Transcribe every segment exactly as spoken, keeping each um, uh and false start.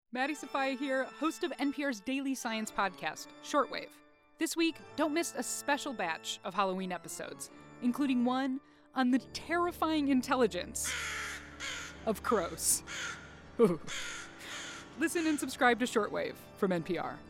Maddie Sofia here, host of N P R's daily science podcast, Shortwave. This week, don't miss a special batch of Halloween episodes, including one on the terrifying intelligence of crows. Listen and subscribe to Shortwave from N P R.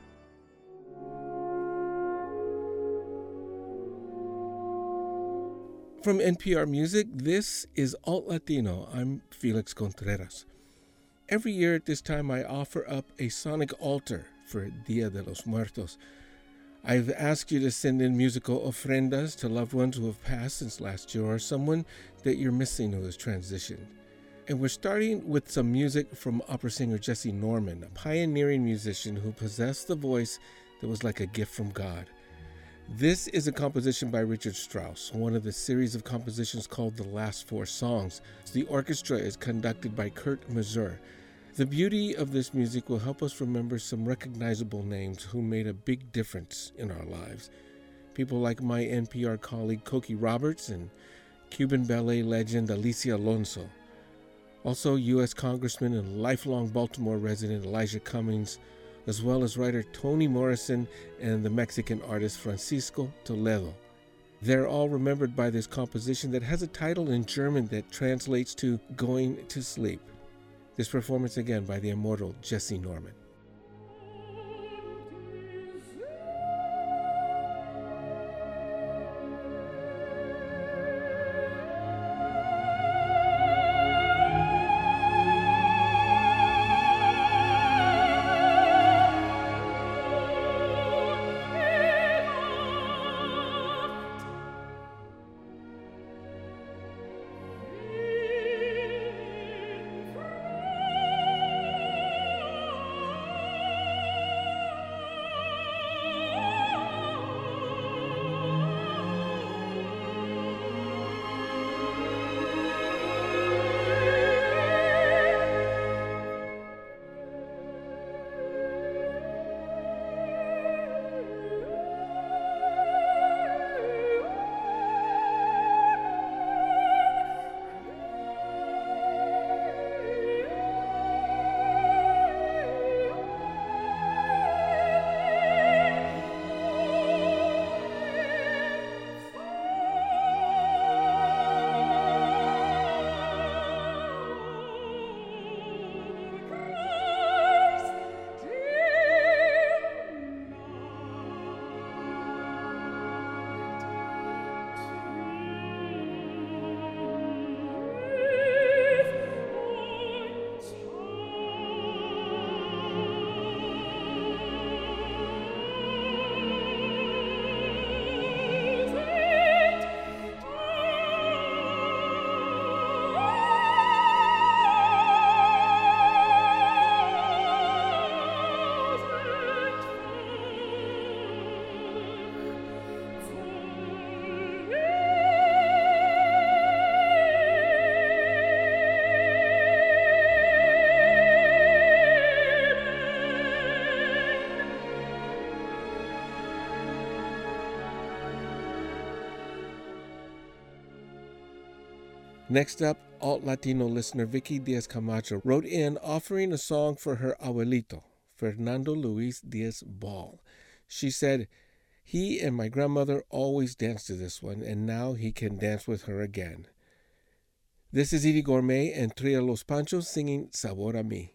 From N P R Music, this is Alt Latino. I'm Felix Contreras. Every year at this time, I offer up a sonic altar for Dia de los Muertos. I've asked you to send in musical ofrendas to loved ones who have passed since last year or someone that you're missing who has transitioned. And we're starting with some music from opera singer Jessye Norman, a pioneering musician who possessed the voice that was like a gift from God. This is a composition by Richard Strauss, one of the series of compositions called The Last Four Songs. The orchestra is conducted by Kurt Masur. The beauty of this music will help us remember some recognizable names who made a big difference in our lives. People like my N P R colleague Cokie Roberts and Cuban ballet legend Alicia Alonso. Also U S Congressman and lifelong Baltimore resident Elijah Cummings, as well as writer Toni Morrison and the Mexican artist Francisco Toledo. They're all remembered by this composition that has a title in German that translates to Going to Sleep. This performance again by the immortal Jessye Norman. Next up, Alt Latino listener Vicky Diaz Camacho wrote in offering a song for her abuelito, Fernando Luis Diaz Ball. She said, he and my grandmother always danced to this one, and now he can dance with her again. This is Edie Gourmet and Tria Los Panchos singing Sabor a Mi.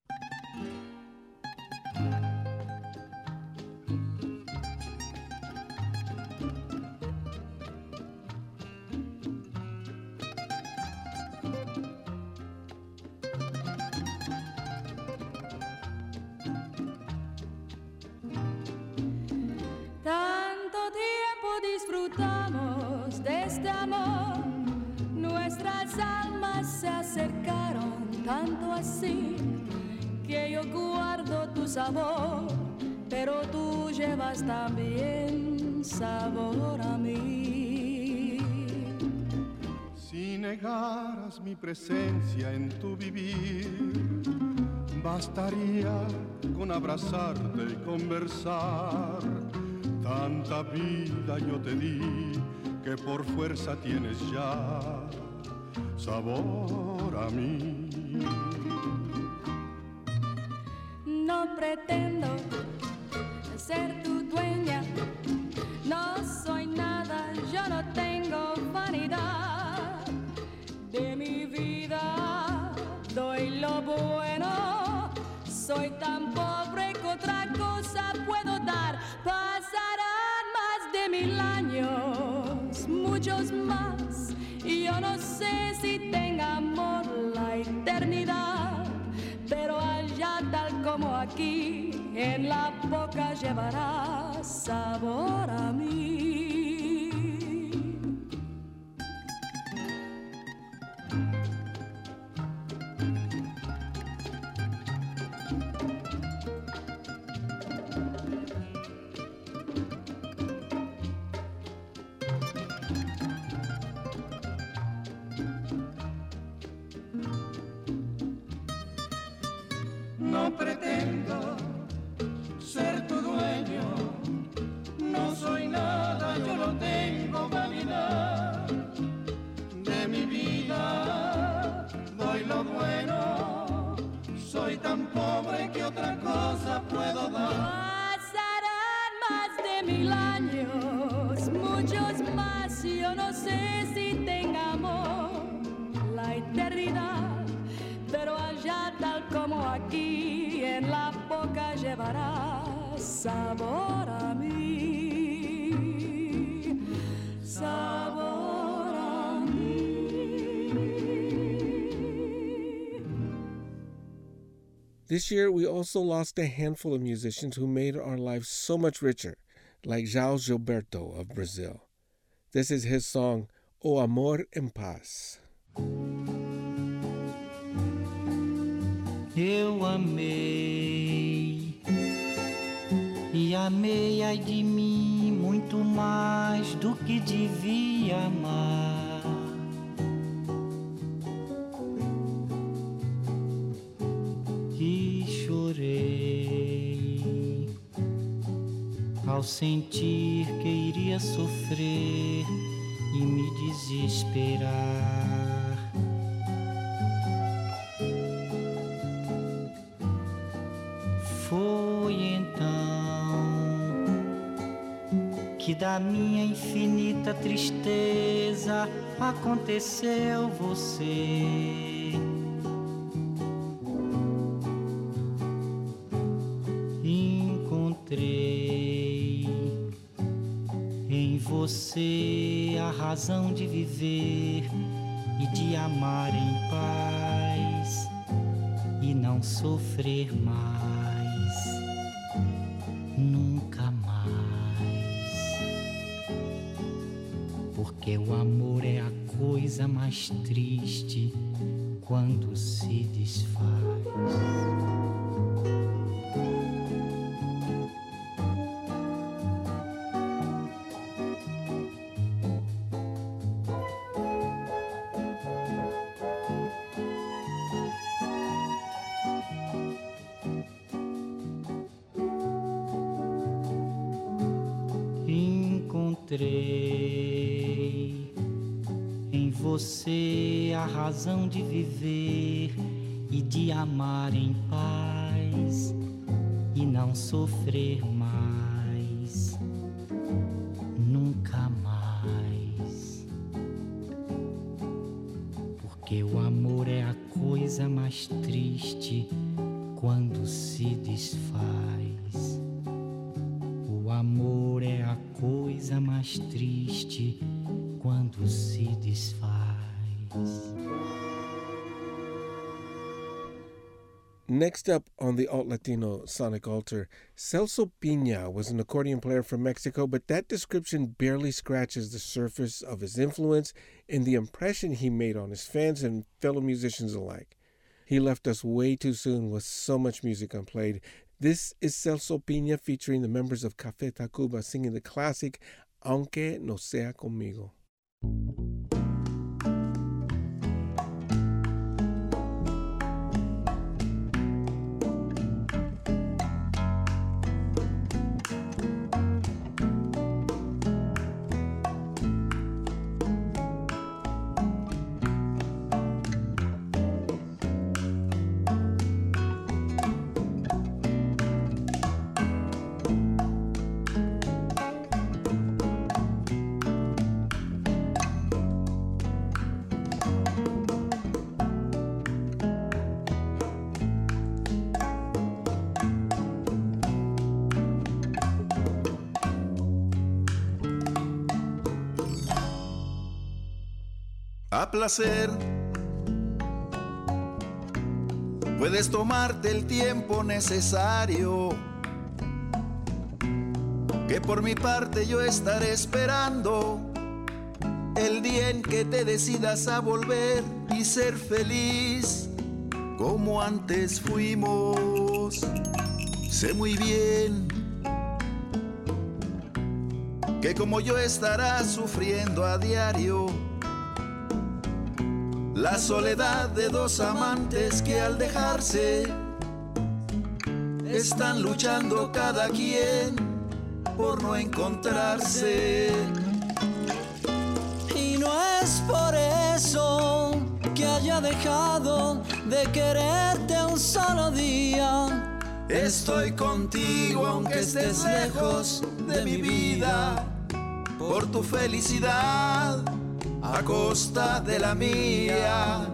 Disfrutamos de este amor, nuestras almas se acercaron tanto así que yo guardo tu sabor, pero tú llevas también sabor a mí. Si negaras mi presencia en tu vivir, bastaría con abrazarte y conversar. Tanta vida yo te di que por fuerza tienes ya sabor a mí. no pretendo ser tu dueña. No soy nada, yo no tengo vanidad. De mi vida doy lo bueno. Soy tan pobre que otra cosa puedo dar. Pasarán más de mil años, muchos más, y yo no sé si tenga amor la eternidad. Pero allá tal como aquí, en la boca llevará sabor a mí. No pretendo ser tu dueño, no soy nada, yo no tengo vanidad. De mi vida doy lo bueno, soy tan pobre que otra cosa puedo dar. Pasarán más de mil años, muchos más, yo no sé si tenga amor la eternidad. Pero allá tal como aquí, en la boca llevará sabor a mí, sabor a mí. This year, we also lost a handful of musicians who made our lives so much richer, like João Gilberto of Brazil. This is his song, O Amor em Paz. Eu amei, e amei ai de mim muito mais do que devia amar. E chorei ao sentir que iria sofrer e me desesperar. Foi então que da minha infinita tristeza aconteceu você. Encontrei em você a razão de viver e de amar em paz e não sofrer mais. Nunca mais, porque o amor é a coisa mais triste quando se desfaz. Encontrei em você a razão de viver e de amar em paz e não sofrer mais, nunca mais, porque o amor é a coisa mais triste quando se desfaz. O amor é a coisa mais triste quando se desfaz. Next up on the Alt Latino Sonic Altar, Celso Piña was an accordion player from Mexico, but that description barely scratches the surface of his influence and the impression he made on his fans and fellow musicians alike. He left us way too soon with so much music unplayed. This is Celso Piña featuring the members of Café Tacuba singing the classic Aunque no sea conmigo. a placer. Puedes tomarte el tiempo necesario, que por mi parte yo estaré esperando el día en que te decidas a volver y ser feliz como antes fuimos. Sé muy bien que como yo estarás sufriendo a diario la soledad de dos amantes que al dejarse están luchando cada quien por no encontrarse. Y no es por eso que haya dejado de quererte un solo día. Estoy contigo aunque estés lejos de mi vida, por tu felicidad a costa de la mía.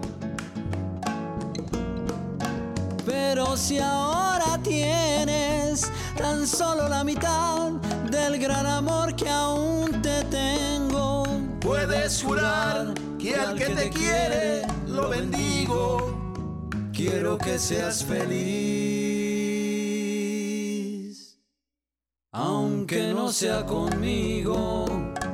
Pero si ahora tienes tan solo la mitad del gran amor que aún te tengo, puedes jurar que al que te quiere lo bendigo. Quiero que seas feliz, aunque no sea conmigo.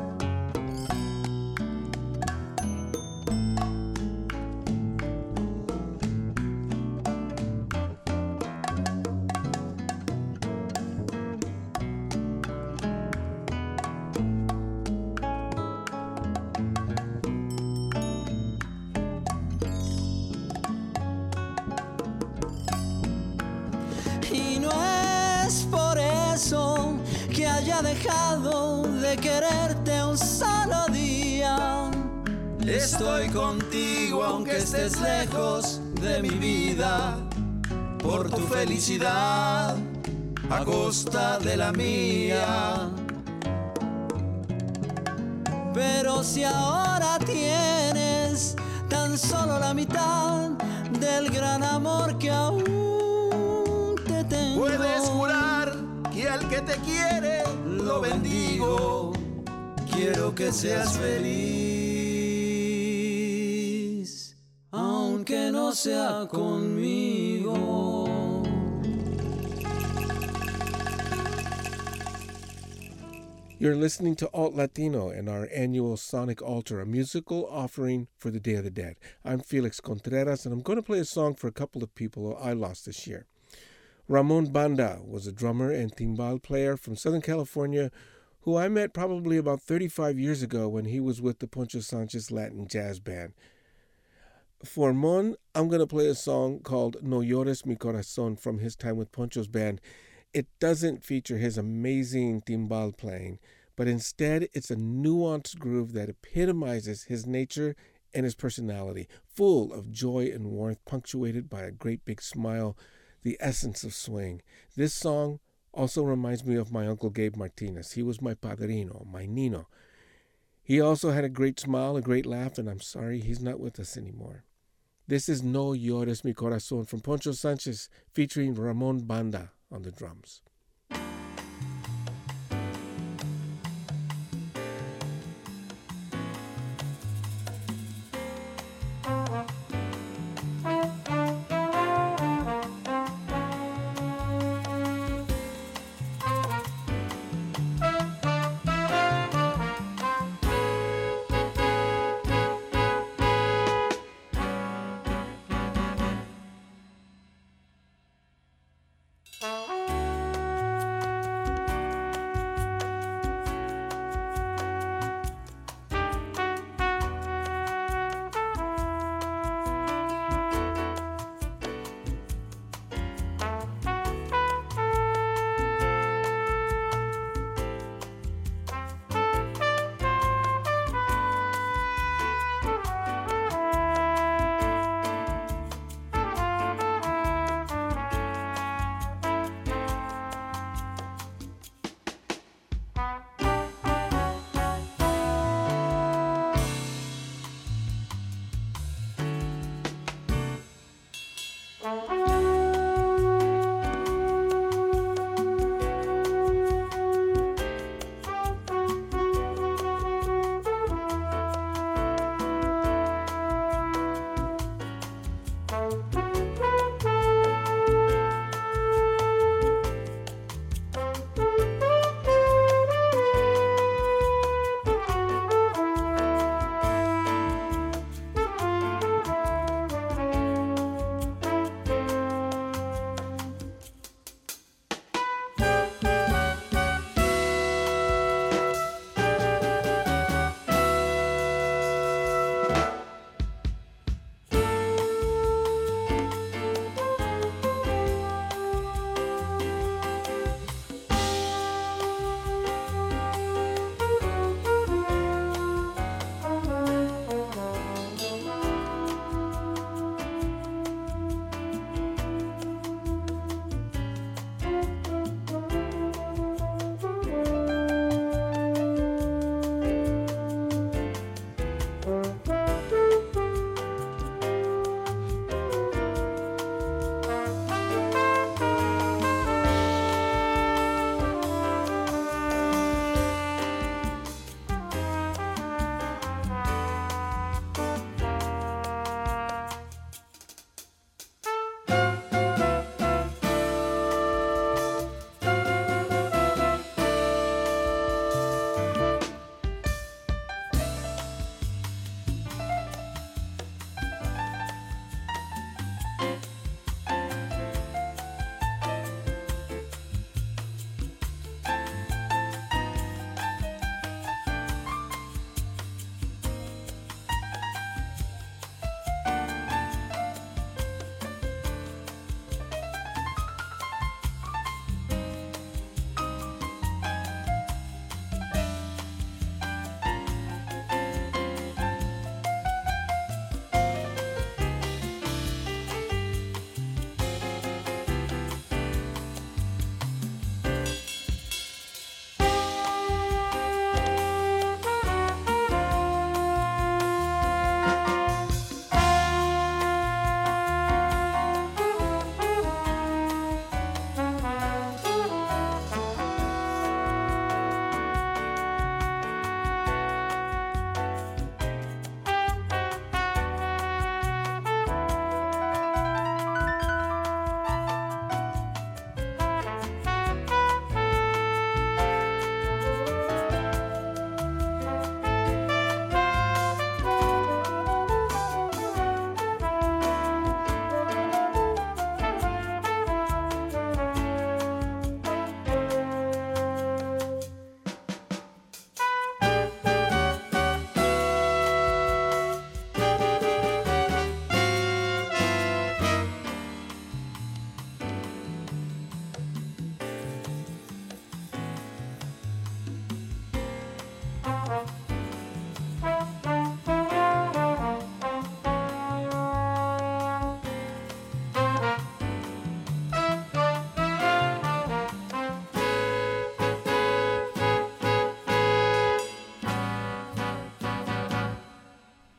Y no es por eso que haya dejado de quererte un solo día. Estoy contigo aunque estés lejos de mi vida, por tu felicidad a costa de la mía. Pero si ahora tienes tan solo la mitad del gran amor que aún te tengo, puedes jurar que al que te quiere lo bendigo. Quiero que seas feliz, aunque no sea conmigo. You're listening to Alt Latino and our annual Sonic Altar, a musical offering for the Day of the Dead. I'm Felix Contreras, and I'm going to play a song for a couple of people I lost this year. Ramon Banda was a drummer and timbal player from Southern California who I met probably about thirty-five years ago when he was with the Poncho Sanchez Latin Jazz Band. For Mon, I'm going to play a song called No Llores Mi Corazón from his time with Poncho's band. It doesn't feature his amazing timbal playing, but instead it's a nuanced groove that epitomizes his nature and his personality, full of joy and warmth, punctuated by a great big smile, the essence of swing. This song also reminds me of my Uncle Gabe Martinez. He was my padrino, my Nino. He also had a great smile, a great laugh, and I'm sorry he's not with us anymore. This is No Llores Mi Corazón from Poncho Sanchez, featuring Ramon Banda on the drums.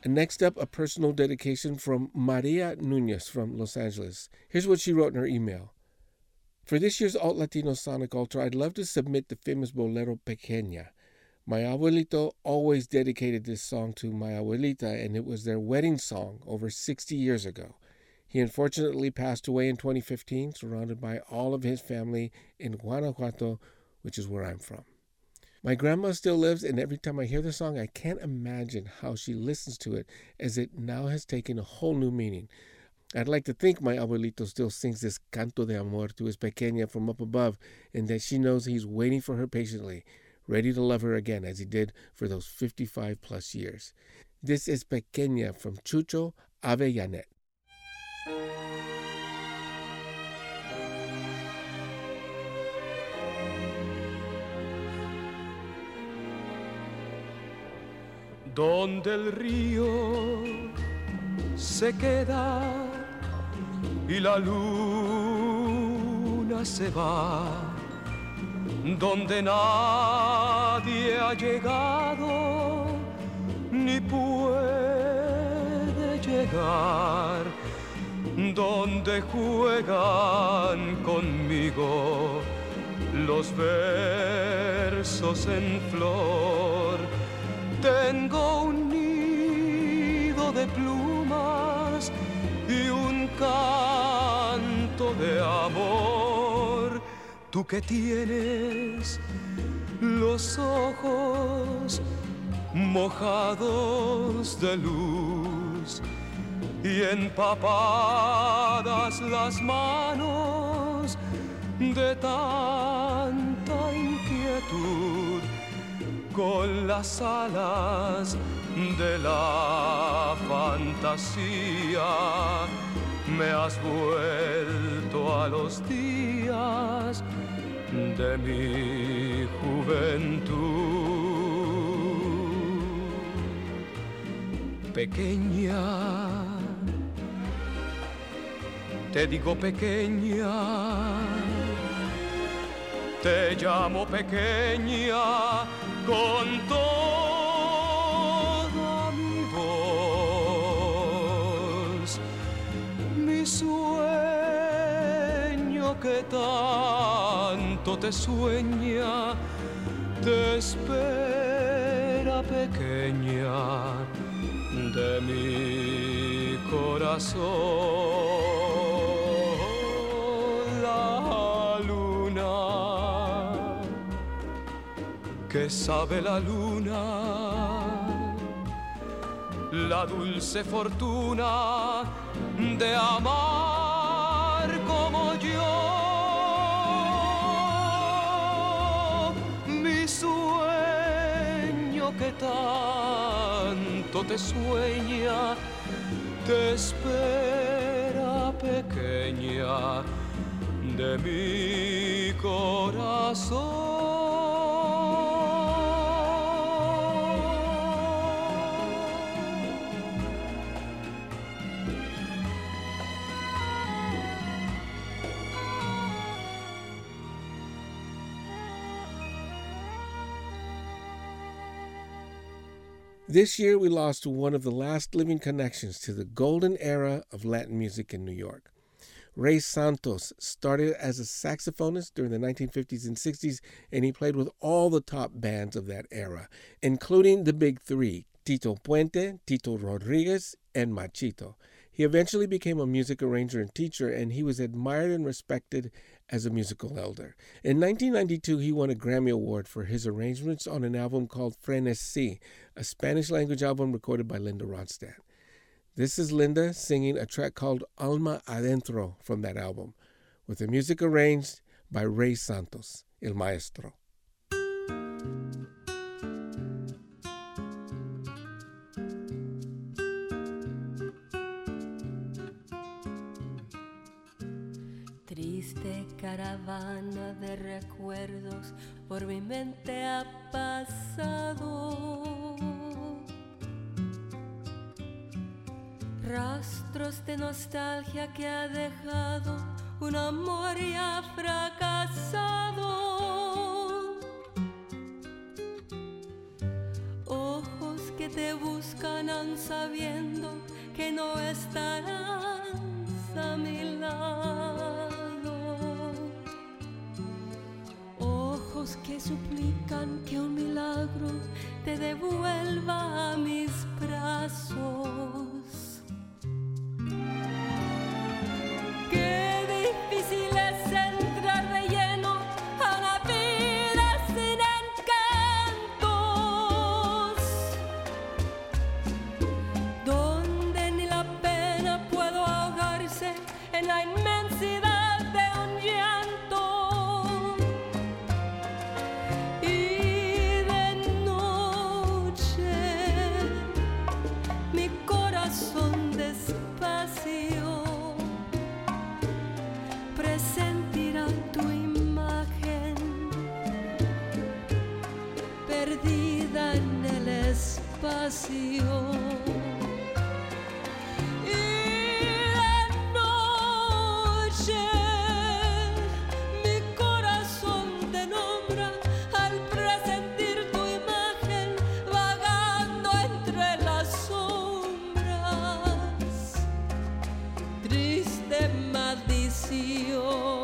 And next up, a personal dedication from Maria Nunez from Los Angeles. Here's what she wrote in her email. For this year's Alt Latino Sonic Ultra, I'd love to submit the famous bolero Pequeña. My abuelito always dedicated this song to my abuelita, and it was their wedding song over sixty years ago. He unfortunately passed away in twenty fifteen, surrounded by all of his family in Guanajuato, which is where I'm from. My grandma still lives, and every time I hear the song, I can't imagine how she listens to it, as it now has taken a whole new meaning. I'd like to think my abuelito still sings this canto de amor to his pequeña from up above, and that she knows he's waiting for her patiently, ready to love her again as he did for those fifty-five plus years. This is Pequeña from Chucho Avellanet. Donde el río se queda y la luna se va, donde nadie ha llegado ni puede llegar, donde juegan conmigo los versos en flor. Tengo un nido de plumas y un canto de amor. Tú que tienes los ojos mojados de luz y empapadas las manos de tanta inquietud, con las alas de la fantasía me has vuelto a los días de mi juventud. Pequeña, te digo pequeña, te llamo pequeña con toda mi voz, mi sueño que tanto te sueña, te espera pequeña de mi corazón. ¿Qué sabe la luna? La dulce fortuna de amar como yo. Mi sueño que tanto te sueña, te espera pequeña de mi corazón. This year, we lost one of the last living connections to the golden era of Latin music in New York. Ray Santos started as a saxophonist during the nineteen fifties and sixties, and he played with all the top bands of that era, including the big three, Tito Puente, Tito Rodriguez, and Machito. He eventually became a music arranger and teacher, and he was admired and respected as a musical elder. In nineteen ninety-two, he won a Grammy Award for his arrangements on an album called Frenesí, a Spanish-language album recorded by Linda Ronstadt. This is Linda singing a track called Alma Adentro from that album, with the music arranged by Ray Santos, El Maestro. Triste caravana de recuerdos por mi mente ha pasado. Rastros de nostalgia que ha dejado un amor ya fracasado. Ojos que te buscan aun sabiendo que no estarás a mi lado. Ojos que suplican que un milagro te devuelva a mis brazos. Qué difícil es entrar de lleno a una vida sin encantos, donde ni la pena puede ahogarse en la inmensidad de un llanto. Y de noche mi corazón despacio presentirá tu imagen perdida en el espacio. Y de noche mi corazón te nombra al presentir tu imagen vagando entre las sombras. Triste maldición.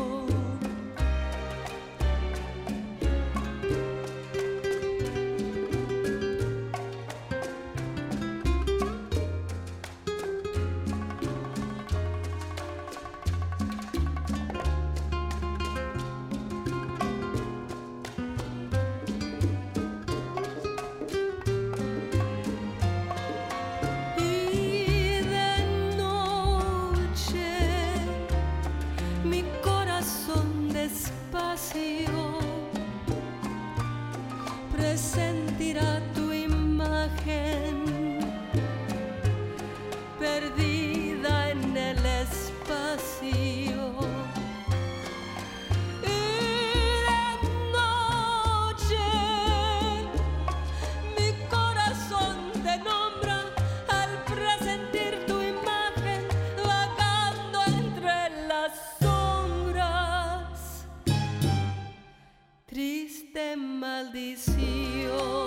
Y de noche mi corazón despacio presentirá tu imagen perdida en el espacio. Y de noche mi corazón te nombra al presentir tu imagen vagando entre las sombras. Triste maldición.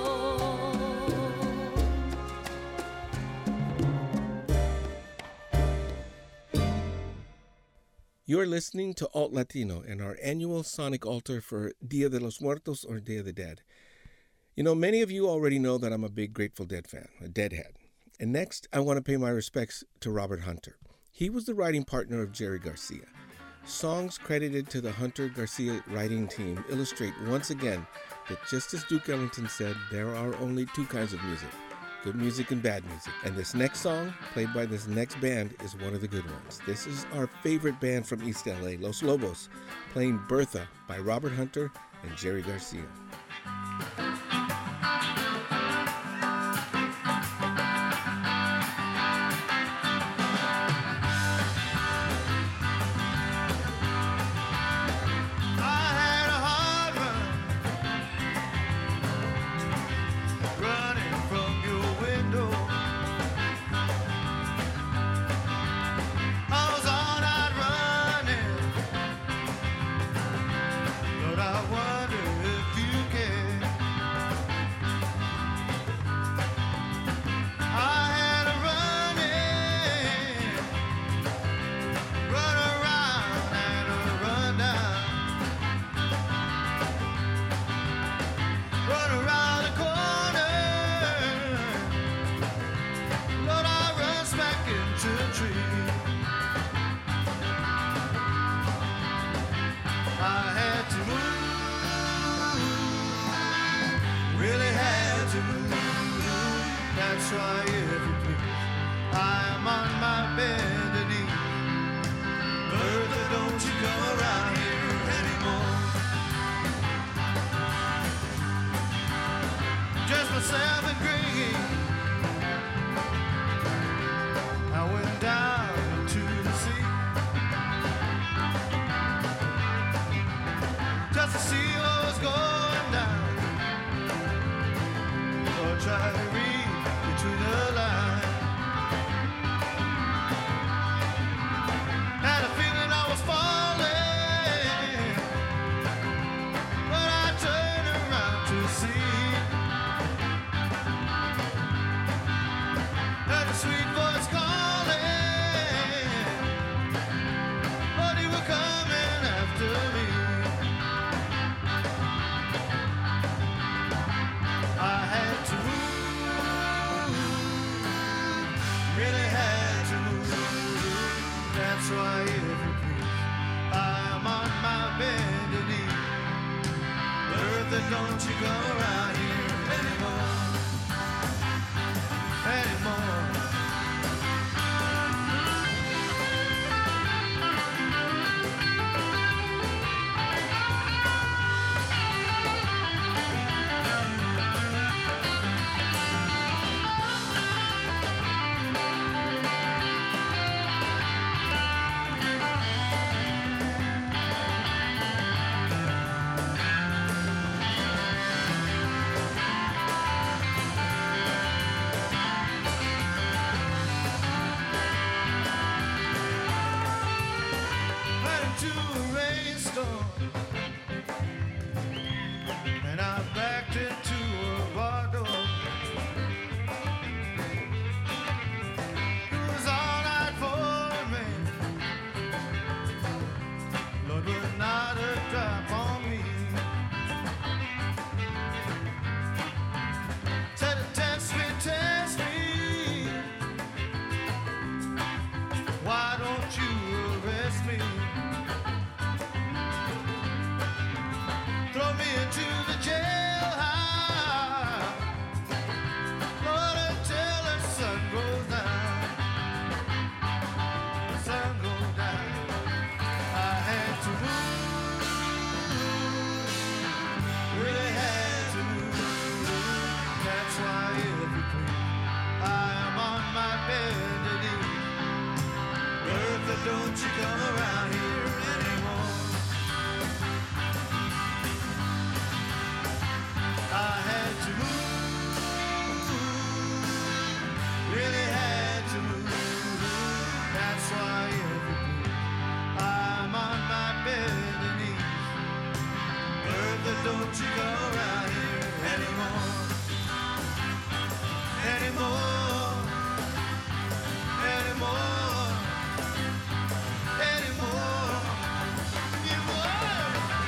You're listening to Alt Latino and our annual Sonic Altar for Dia de los Muertos or Day of the Dead. You know, many of you already know that I'm a big Grateful Dead fan, a Deadhead. And next, I want to pay my respects to Robert Hunter. He was the writing partner of Jerry Garcia. Songs credited to the Hunter Garcia writing team illustrate once again that just as Duke Ellington said, there are only two kinds of music, good music and bad music. And this next song, played by this next band, is one of the good ones. This is our favorite band from East L A, Los Lobos, playing Bertha by Robert Hunter and Jerry Garcia. don't you come around here anymore, anymore. And I backed into a bar door. It was all right for me. Lord, but not a drop on me. Said, test me, test me. Why don't you arrest me? Throw me into the jailhouse, Lord, until the sun goes down. The sun goes down. I had to move, really had to move. That's why every queen I am on my bed today. Bertha, don't you come around here anymore. I had to move, really had to move. That's why every day I'm on my bed and knees. Bertha, don't you go around here anymore, anymore, anymore, anymore, anymore.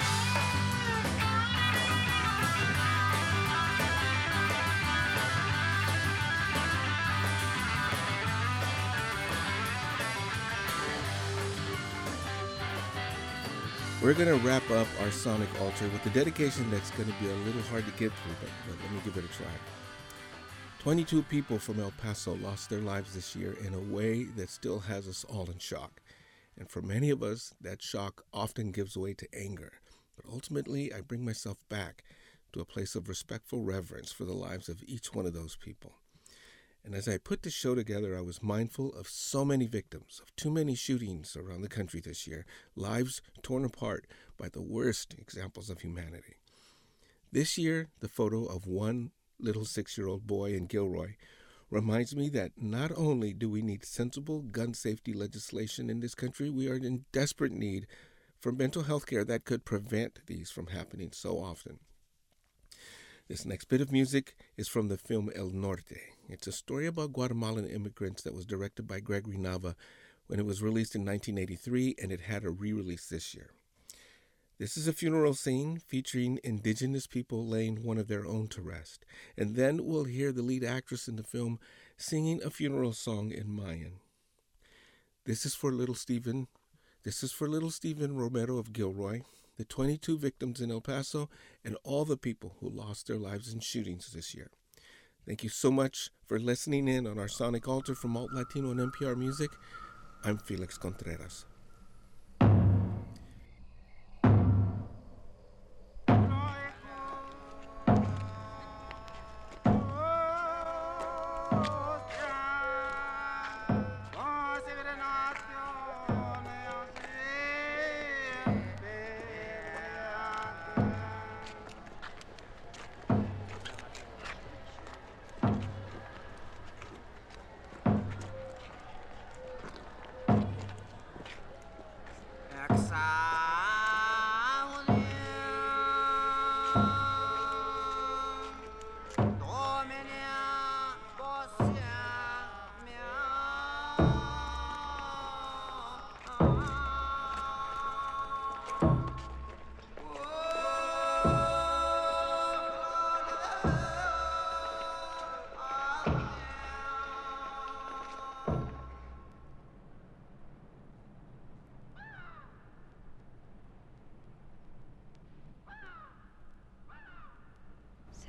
We're going to wrap up our Sonic Altar with a dedication that's going to be a little hard to get through, but, but let me give it a try. twenty-two people from El Paso lost their lives this year in a way that still has us all in shock. And for many of us, that shock often gives way to anger. But ultimately, I bring myself back to a place of respectful reverence for the lives of each one of those people. And as I put the show together, I was mindful of so many victims, of too many shootings around the country this year, lives torn apart by the worst examples of humanity. This year, the photo of one little six-year-old boy in Gilroy reminds me that not only do we need sensible gun safety legislation in this country, we are in desperate need for mental health care that could prevent these from happening so often. This next bit of music is from the film El Norte. It's a story about Guatemalan immigrants that was directed by Gregory Nava when it was released in nineteen eighty-three, and it had a re-release this year. This is a funeral scene featuring indigenous people laying one of their own to rest. And then we'll hear the lead actress in the film singing a funeral song in Mayan. This is for little Stephen. This is for little Stephen Romero of Gilroy, the twenty-two victims in El Paso, and all the people who lost their lives in shootings this year. Thank you so much for listening in on our Sonic Altar from Alt Latino and N P R Music. I'm Felix Contreras.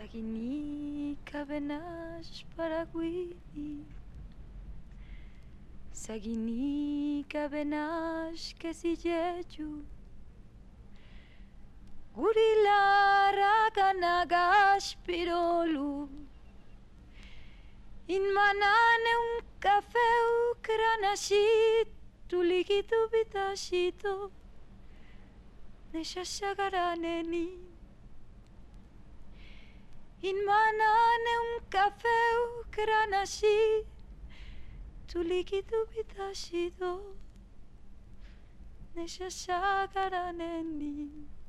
Sagini kabenash paraguini Sagini kabenash kesijeju Gurila rakanagash pirolu Inmanane un café ukranashit Tulikitu bitashito Neshashagaraneni Inmanane un café ukranashit Tulikitu bitashito Neshashagaraneni